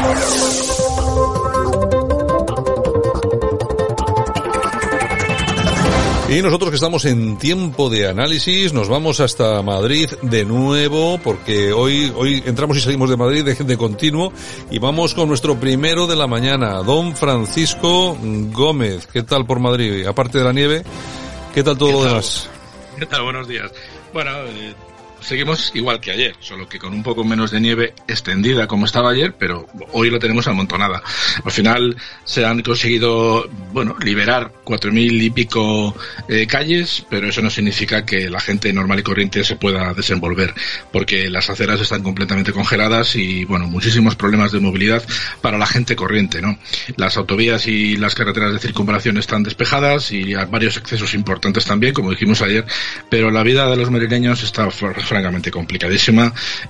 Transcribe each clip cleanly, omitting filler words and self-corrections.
Y nosotros que estamos en tiempo de análisis, nos vamos hasta Madrid de nuevo, porque hoy entramos y salimos de Madrid de continuo, y vamos con nuestro primero de la mañana, don Francisco Gómez. ¿Qué tal por Madrid? Aparte de la nieve, ¿qué tal todo lo demás? ¿Qué tal? Buenos días. Bueno, seguimos igual que ayer, solo que con un poco menos de nieve extendida como estaba ayer, pero hoy lo tenemos amontonada. Al final se han conseguido, liberar 4.000 y pico calles, pero eso no significa que la gente normal y corriente se pueda desenvolver, porque las aceras están completamente congeladas y, muchísimos problemas de movilidad para la gente corriente, ¿no? Las autovías y las carreteras de circunvalación están despejadas y hay varios accesos importantes también, como dijimos ayer, pero la vida de los madrileños está francamente complicadísima.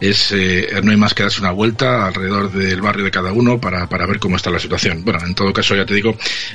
No hay más que darse una vuelta alrededor del barrio de cada uno para ver cómo está la situación. En todo caso, ya te digo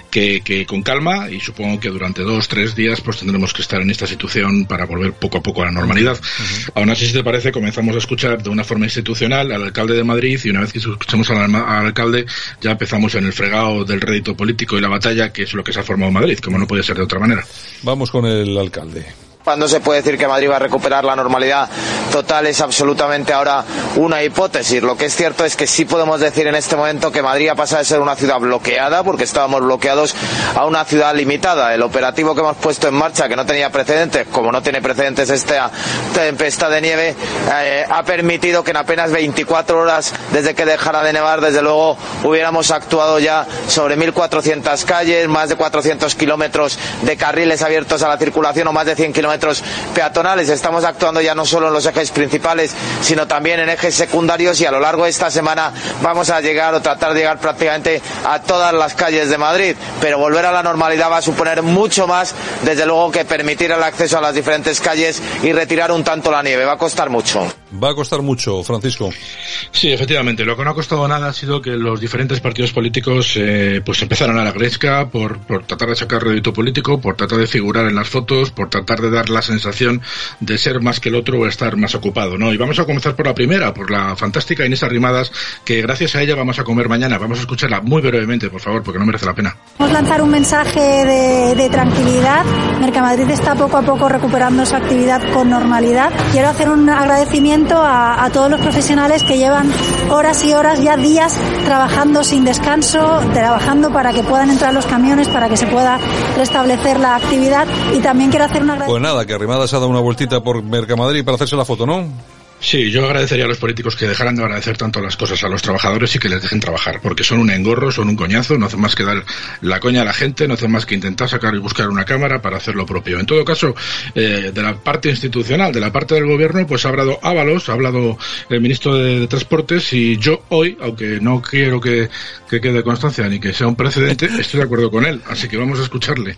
que con calma, y supongo que durante 2-3 días pues tendremos que estar en esta situación para volver poco a poco a la normalidad. Aún así, si te parece, comenzamos a escuchar de una forma institucional al alcalde de Madrid, y una vez que escuchamos al alcalde ya empezamos en el fregado del rédito político y la batalla, que es lo que se ha formado Madrid, como no puede ser de otra manera. Vamos con el alcalde. Cuando se puede decir que Madrid va a recuperar la normalidad total es absolutamente ahora una hipótesis. Lo que es cierto es que sí podemos decir en este momento que Madrid ha pasado de ser una ciudad bloqueada, porque estábamos bloqueados, a una ciudad limitada. El operativo que hemos puesto en marcha, que no tenía precedentes, como no tiene precedentes esta tempestad de nieve, ha permitido que en apenas 24 horas desde que dejara de nevar, desde luego, hubiéramos actuado ya sobre 1.400 calles, más de 400 kilómetros de carriles abiertos a la circulación, o más de 100 kilómetros peatonales. Estamos actuando ya no solo en los ejes principales, sino también en ejes secundarios, y a lo largo de esta semana vamos a llegar o tratar de llegar prácticamente a todas las calles de Madrid. Pero volver a la normalidad va a suponer mucho más, desde luego, que permitir el acceso a las diferentes calles y retirar un tanto la nieve. Va a costar mucho. Va a costar mucho, Francisco. Sí, efectivamente. Lo que no ha costado nada ha sido que los diferentes partidos políticos pues empezaron a la gresca por tratar de sacar rédito político, por tratar de figurar en las fotos, por tratar de dar la sensación de ser más que el otro o estar más ocupado, ¿no? Y vamos a comenzar por la primera, por la fantástica Inés Arrimadas, que gracias a ella vamos a comer mañana. Vamos a escucharla muy brevemente, por favor, porque no merece la pena. Vamos a lanzar un mensaje de tranquilidad. Mercamadrid está poco a poco recuperando su actividad con normalidad. Quiero hacer un agradecimiento a todos los profesionales que llevan horas y horas, ya días, trabajando sin descanso, trabajando para que puedan entrar los camiones, para que se pueda restablecer la actividad. Y también quiero hacer un agradecimiento. Pues nada, que Arrimadas ha dado una vueltita por Mercamadrid para hacerse la foto, ¿no? Sí, yo agradecería a los políticos que dejaran de agradecer tanto las cosas a los trabajadores y que les dejen trabajar, porque son un engorro, son un coñazo, no hacen más que dar la coña a la gente, no hacen más que intentar sacar y buscar una cámara para hacer lo propio. En todo caso, de la parte institucional, de la parte del gobierno, pues ha hablado Ábalos, ha hablado el ministro de Transportes, y yo hoy, aunque no quiero que quede constancia ni que sea un precedente, estoy de acuerdo con él, así que vamos a escucharle.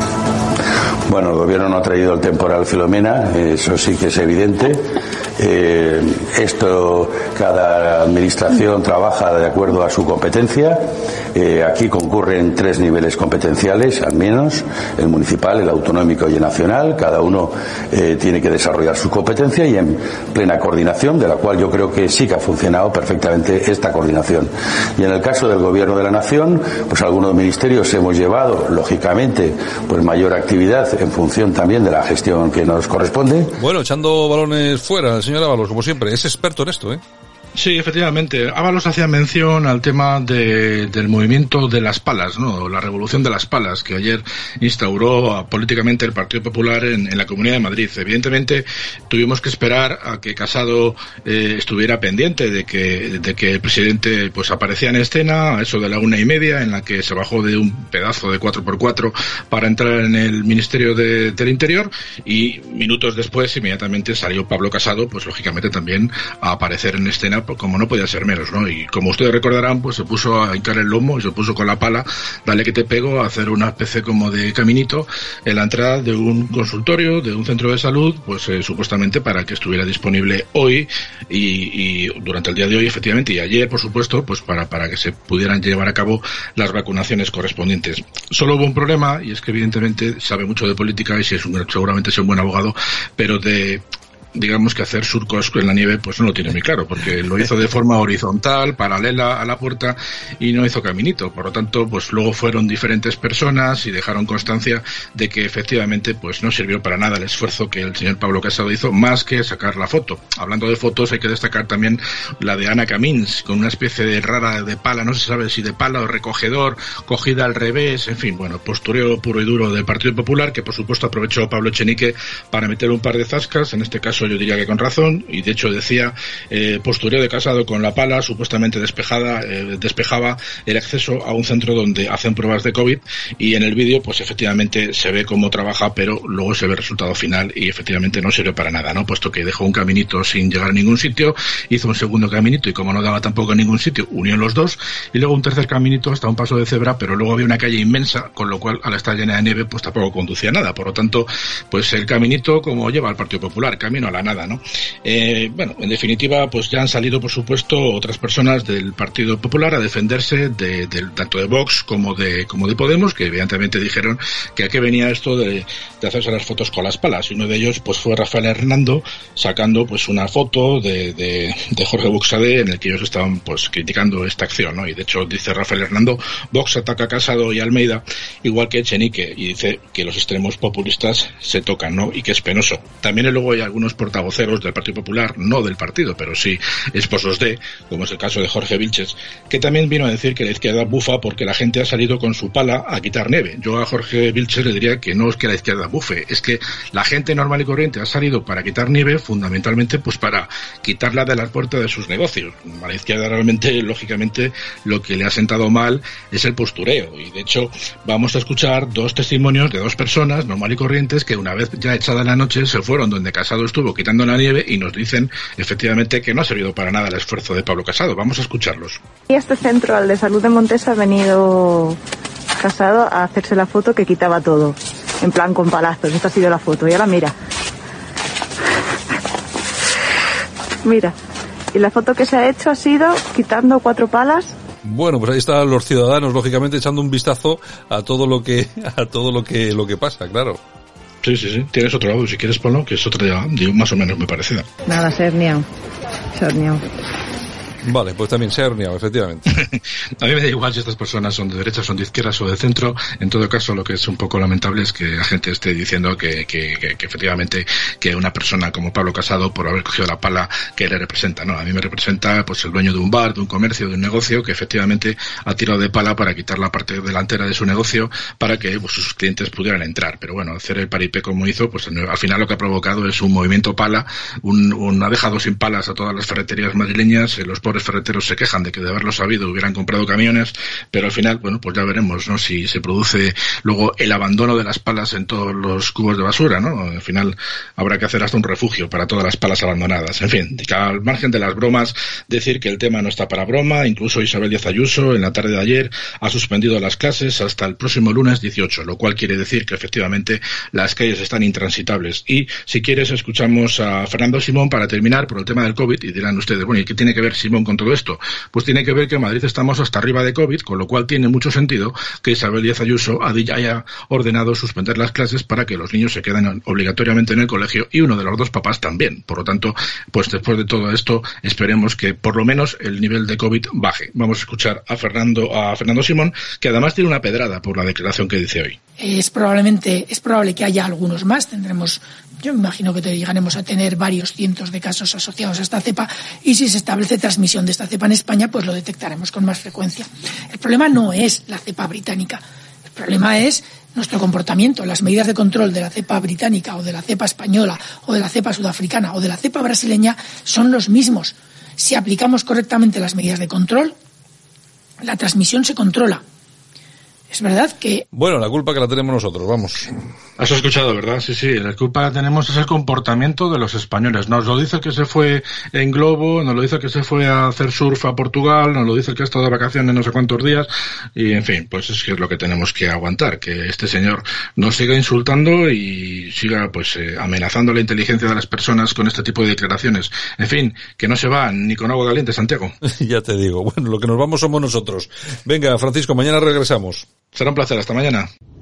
Bueno, el gobierno no ha traído el temporal Filomena, eso sí que es evidente. Esto, cada administración trabaja de acuerdo a su competencia. Aquí concurren 3 niveles competenciales, al menos, el municipal, el autonómico y el nacional. Cada uno tiene que desarrollar su competencia y en plena coordinación, de la cual yo creo que sí que ha funcionado perfectamente esta coordinación. Y en el caso del Gobierno de la Nación, pues algunos ministerios hemos llevado, lógicamente, pues mayor actividad en función también de la gestión que nos corresponde. Bueno, echando balones fuera, el señor Ábalos, como siempre, es experto en esto, ¿eh? Sí, efectivamente. Ábalos hacía mención al tema del movimiento de las palas, ¿no? La revolución de las palas que ayer instauró políticamente el Partido Popular en la Comunidad de Madrid. Evidentemente, tuvimos que esperar a que Casado estuviera pendiente de que el presidente pues aparecía en escena a eso de la 1:30, en la que se bajó de un pedazo de 4x4 para entrar en el Ministerio del Interior, y minutos después inmediatamente salió Pablo Casado, pues lógicamente también a aparecer en escena, como no podía ser menos, ¿no? Y como ustedes recordarán, pues se puso a hincar el lomo y se puso con la pala, dale que te pego, a hacer una especie como de caminito en la entrada de un consultorio, de un centro de salud, pues supuestamente para que estuviera disponible hoy y durante el día de hoy, efectivamente, y ayer, por supuesto, pues para que se pudieran llevar a cabo las vacunaciones correspondientes. Solo hubo un problema, y es que evidentemente sabe mucho de política y seguramente es un buen abogado, pero digamos que hacer surcos en la nieve pues no lo tiene muy claro, porque lo hizo de forma horizontal, paralela a la puerta, y no hizo caminito. Por lo tanto, pues luego fueron diferentes personas y dejaron constancia de que efectivamente pues no sirvió para nada el esfuerzo que el señor Pablo Casado hizo, más que sacar la foto. Hablando de fotos, hay que destacar también la de Ana Camins, con una especie de rara de pala, no se sabe si de pala o recogedor, cogida al revés, en fin, bueno, postureo puro y duro del Partido Popular, que por supuesto aprovechó Pablo Echenique para meter un par de zascas, en este caso yo diría que con razón, y de hecho decía, postureo de Casado con la pala, supuestamente despejaba el acceso a un centro donde hacen pruebas de COVID, y en el vídeo pues efectivamente se ve cómo trabaja, pero luego se ve el resultado final y efectivamente no sirvió para nada, ¿no? Puesto que dejó un caminito sin llegar a ningún sitio, hizo un segundo caminito y como no daba tampoco a ningún sitio, unió los dos, y luego un tercer caminito hasta un paso de cebra, pero luego había una calle inmensa, con lo cual al estar llena de nieve pues tampoco conducía a nada. Por lo tanto, pues el caminito como lleva al Partido Popular, camino a la nada, ¿no? Bueno, en definitiva, pues ya han salido por supuesto otras personas del Partido Popular a defenderse tanto de Vox como de Podemos, que evidentemente dijeron que a qué venía esto de hacerse las fotos con las palas, y uno de ellos pues fue Rafael Hernando sacando pues una foto de Jorge Buxadé en el que ellos estaban pues criticando esta acción, ¿no? Y de hecho dice Rafael Hernando, Vox ataca a Casado y Almeida igual que Echenique, y dice que los extremos populistas se tocan, ¿no? Y que es penoso. También luego hay algunos portavoceros del Partido Popular, no del partido, pero sí esposos de, como es el caso de Jorge Vilches, que también vino a decir que la izquierda bufa porque la gente ha salido con su pala a quitar nieve. Yo a Jorge Vilches le diría que no es que la izquierda bufe, es que la gente normal y corriente ha salido para quitar nieve fundamentalmente pues para quitarla de las puertas de sus negocios. A la izquierda realmente, lógicamente, lo que le ha sentado mal es el postureo, y de hecho vamos a escuchar dos testimonios de dos personas normal y corrientes que una vez ya echada la noche se fueron donde Casado estuvo quitando la nieve y nos dicen efectivamente que no ha servido para nada el esfuerzo de Pablo Casado. Vamos a escucharlos. Y este centro, al de salud de Montes, ha venido Casado a hacerse la foto que quitaba todo, en plan con palazos. Esta ha sido la foto, y ahora mira. Mira, y la foto que se ha hecho ha sido quitando 4 palas. Bueno, pues ahí están los ciudadanos, lógicamente, echando un vistazo a todo lo que pasa, claro. Sí. Tienes otro audio, si quieres ponlo, que es otra ya, digo, más o menos muy parecida. Nada, se ha herniado. Vale, pues también se ha herniado, efectivamente. A mí me da igual si estas personas son de derecha, son de izquierdas o de centro. En todo caso, lo que es un poco lamentable es que la gente esté diciendo que efectivamente que una persona como Pablo Casado, por haber cogido la pala, que le representa, ¿no? A mí me representa pues el dueño de un bar, de un comercio, de un negocio, que efectivamente ha tirado de pala para quitar la parte delantera de su negocio para que pues, sus clientes pudieran entrar. Pero bueno, hacer el paripé como hizo, pues al final lo que ha provocado es un movimiento pala, ha dejado sin palas a todas las ferreterías madrileñas. Los pobres ferreteros se quejan de que de haberlo sabido hubieran comprado camiones, pero al final, bueno, pues ya veremos, ¿no? Si se produce luego el abandono de las palas en todos los cubos de basura, ¿no? Al final habrá que hacer hasta un refugio para todas las palas abandonadas. En fin, al margen de las bromas, decir que el tema no está para broma. Incluso Isabel Díaz Ayuso, en la tarde de ayer, ha suspendido las clases hasta el próximo lunes 18, lo cual quiere decir que efectivamente las calles están intransitables. Y si quieres, escuchamos a Fernando Simón para terminar por el tema del COVID, y dirán ustedes, bueno, ¿y qué tiene que ver Simón con todo esto? Pues tiene que ver que en Madrid estamos hasta arriba de COVID, con lo cual tiene mucho sentido que Isabel Díaz Ayuso haya ordenado suspender las clases para que los niños se queden obligatoriamente en el colegio, y uno de los dos papás también. Por lo tanto, pues después de todo esto, esperemos que por lo menos el nivel de COVID baje. Vamos a escuchar a Fernando Simón, que además tiene una pedrada por la declaración que dice hoy. Es probable que haya algunos más. Yo me imagino que llegaremos a tener varios cientos de casos asociados a esta cepa, y si se establece transmisión de esta cepa en España, pues lo detectaremos con más frecuencia. El problema no es la cepa británica, el problema es nuestro comportamiento. Las medidas de control de la cepa británica o de la cepa española o de la cepa sudafricana o de la cepa brasileña son los mismos. Si aplicamos correctamente las medidas de control, la transmisión se controla. Es verdad que... Bueno, la culpa que la tenemos nosotros, vamos. Has escuchado, ¿verdad? Sí, la culpa la tenemos es el comportamiento de los españoles. Nos lo dice el que se fue en globo, nos lo dice el que se fue a hacer surf a Portugal, nos lo dice el que ha estado de vacaciones no sé cuántos días, y en fin, pues es que es lo que tenemos que aguantar, que este señor nos siga insultando y siga pues amenazando la inteligencia de las personas con este tipo de declaraciones. En fin, que no se va ni con agua caliente, Santiago. Ya te digo, bueno, lo que nos vamos somos nosotros. Venga, Francisco, mañana regresamos. Será un placer, hasta mañana.